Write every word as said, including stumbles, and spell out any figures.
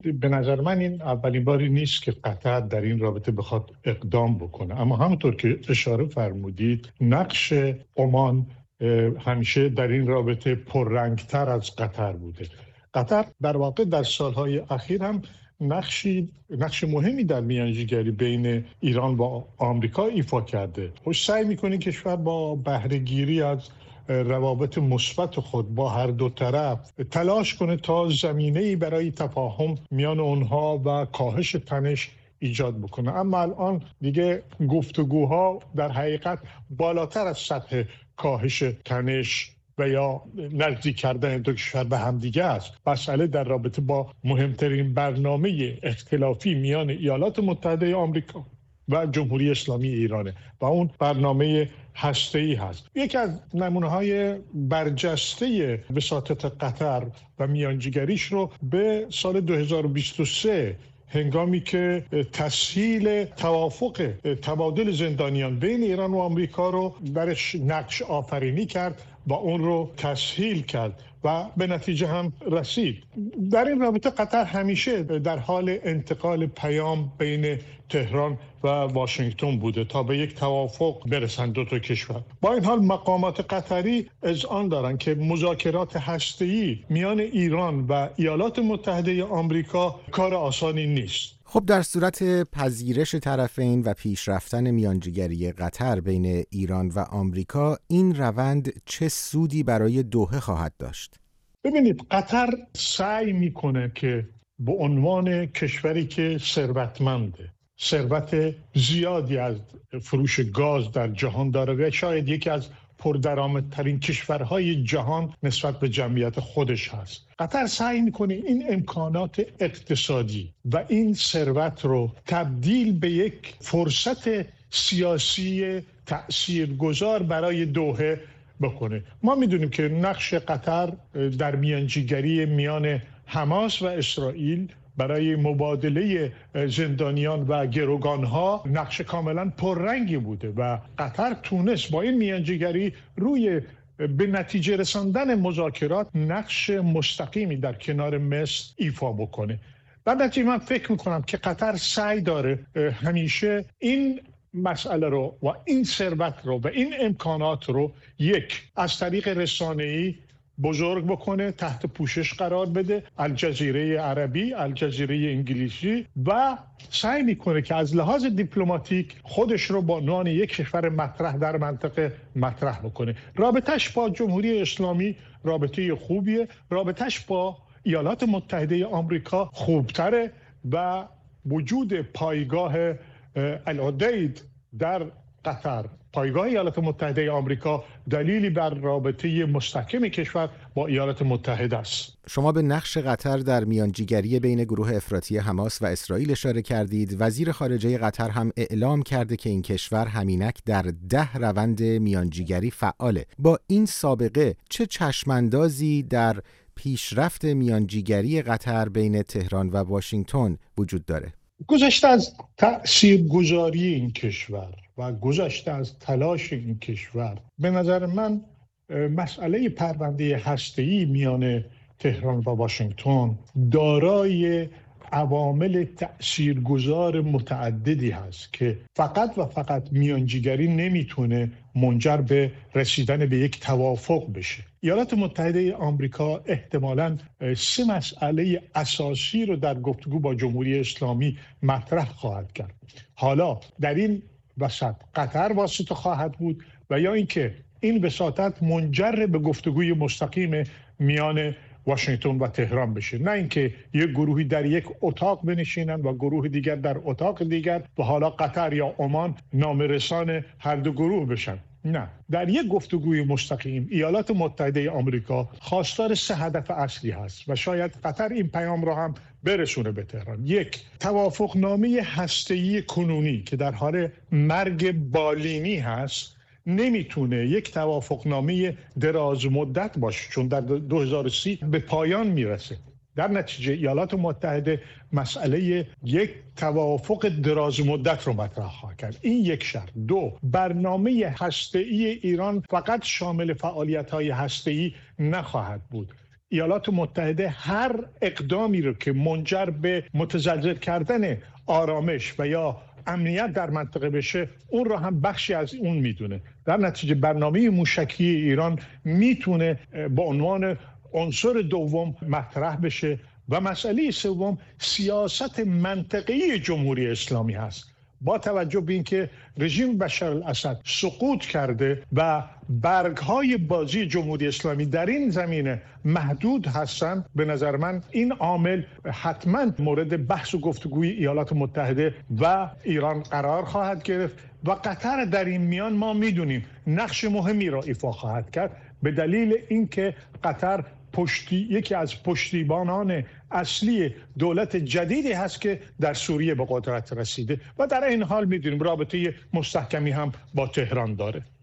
به نظر من این اولین باری نیست که قطر در این رابطه بخواد اقدام بکنه، اما همونطور که اشاره فرمودید نقش عمان همیشه در این رابطه پررنگتر از قطر بوده. قطر در واقع در سالهای اخیر هم نقشی نقش مهمی در میانجیگری بین ایران و آمریکا ایفا کرده. و سعی میکنه کشور با بهره‌گیری از روابط مثبت خود با هر دو طرف تلاش کنه تا زمینه‌ای برای تفاهم میان اونها و کاهش تنش ایجاد بکنه. اما الان دیگه گفتگوها در حقیقت بالاتر از سطح کاهش تنش و یا نزدیک کردن دو کشور به هم دیگه است. مسئله در رابطه با مهمترین برنامه اختلافی میان ایالات متحده آمریکا و جمهوری اسلامی ایرانه و اون برنامه هسته‌ای هست. یکی از نمونه‌های برجسته وساطت قطر و میانجیگریش رو به سال دو هزار و بیست و سه هنگامی که تسهیل توافق تبادل زندانیان بین ایران و آمریکا رو درش نقش آفرینی کرد و اون رو تسهیل کرد و به نتیجه هم رسید. در این رابطه قطر همیشه در حال انتقال پیام بین تهران و واشنگتن بوده تا به یک توافق برسند دو تا کشور. با این حال مقامات قطری اذعان دارند که مذاکرات هسته‌ای میان ایران و ایالات متحده آمریکا کار آسانی نیست. خب در صورت پذیرش طرفین و پیشرفتن میانجیگری قطر بین ایران و آمریکا، این روند چه سودی برای دوحه خواهد داشت؟ ببینید، قطر سعی میکنه که به عنوان کشوری که ثروتمنده، ثروت زیادی از فروش گاز در جهان داره و شاید یکی از پردرآمدترین کشورهای جهان نسبت به جمعیت خودش هست. قطر سعی میکنه این امکانات اقتصادی و این ثروت رو تبدیل به یک فرصت سیاسی تأثیرگذار برای دوحه بکنه. ما میدونیم که نقش قطر در میانجیگری میان حماس و اسرائیل برای مبادله زندانیان و گروگانها نقش کاملا پررنگی بوده و قطر تونست با این میانجیگری روی به نتیجه رساندن مذاکرات نقش مستقیمی در کنار مصر ایفا بکنه. در نتیجه من فکر میکنم که قطر سعی داره همیشه این مسئله رو و این ثروت رو و این امکانات رو یک از طریق رسانه‌ای بزرگ بکنه، تحت پوشش قرار بده، الجزیره عربی، الجزیره انگلیسی، و سعی میکنه که از لحاظ دیپلماتیک خودش رو با عنوان یک کشور مطرح در منطقه مطرح بکنه. رابطش با جمهوری اسلامی رابطه خوبیه، رابطش با ایالات متحده آمریکا خوبتره و وجود پایگاه العدید در قطر، پایگاه ایالات متحده آمریکا، دلیلی بر رابطه مستحکم کشور با ایالات متحده است. شما به نقش قطر در میانجیگری بین گروه افراطی حماس و اسرائیل اشاره کردید. وزیر خارجه قطر هم اعلام کرده که این کشور همینک در ده روند میانجیگری فعاله. با این سابقه چه چشماندازی در پیشرفت میانجیگری قطر بین تهران و واشنگتن وجود داره؟ گذشته از تأثیرگذاری این کشور و گذشته از تلاش این کشور، به نظر من مسئله پرونده هسته‌ای میان تهران و واشنگتن دارای عوامل تأثیرگذار متعددی هست که فقط و فقط میانجیگری نمیتونه منجر به رسیدن به یک توافق بشه. ایالات متحده آمریکا احتمالاً سه مسئله اساسی رو در گفتگو با جمهوری اسلامی مطرح خواهد کرد. حالا در این وسط قطر واسطه خواهد بود و یا اینکه این وساطت منجر به گفتگوی مستقیم میان واشنگتن و تهران بشه، نه اینکه یک گروهی در یک اتاق بنشینن و گروه دیگر در اتاق دیگر و حالا قطر یا عمان نامه‌رسان هر دو گروه بشن. نه، در یک گفتگوی مستقیم ایالات متحده آمریکا خواستار سه هدف اصلی هست و شاید قطر این پیام را هم برسونه به تهران. یک، توافقنامه هسته‌ای کنونی که در حال مرگ بالینی هست نمیتونه یک توافقنامه دراز مدت باشه، چون در دو هزار و سی به پایان میرسه. در نتیجه ایالات متحده مسئله یک توافق دراز مدت رو مطرح خواهد کرد. این یک شرط. دو، برنامه هسته‌ای ایران فقط شامل فعالیت‌های هسته‌ای نخواهد بود. ایالات متحده هر اقدامی رو که منجر به متزلزل کردن آرامش و یا امنیت در منطقه بشه اون رو هم بخشی از اون میدونه. در نتیجه برنامه موشکی ایران میتونه با عنوان عنصر دوم مطرح بشه و مسئله سوم سیاست منطقه‌ای جمهوری اسلامی هست. با توجه به اینکه رژیم بشار الاسد سقوط کرده و برگ‌های بازی جمهوری اسلامی در این زمینه محدود هستند، به نظر من این عامل حتما مورد بحث و گفتگوی ایالات متحده و ایران قرار خواهد گرفت و قطر در این میان ما میدونیم نقش مهمی را ایفا خواهد کرد، به دلیل اینکه قطر پشتی یکی از پشتیبانان اصلی دولت جدیدی هست که در سوریه به قدرت رسیده و در این حال میدونیم رابطه مستحکمی هم با تهران داره.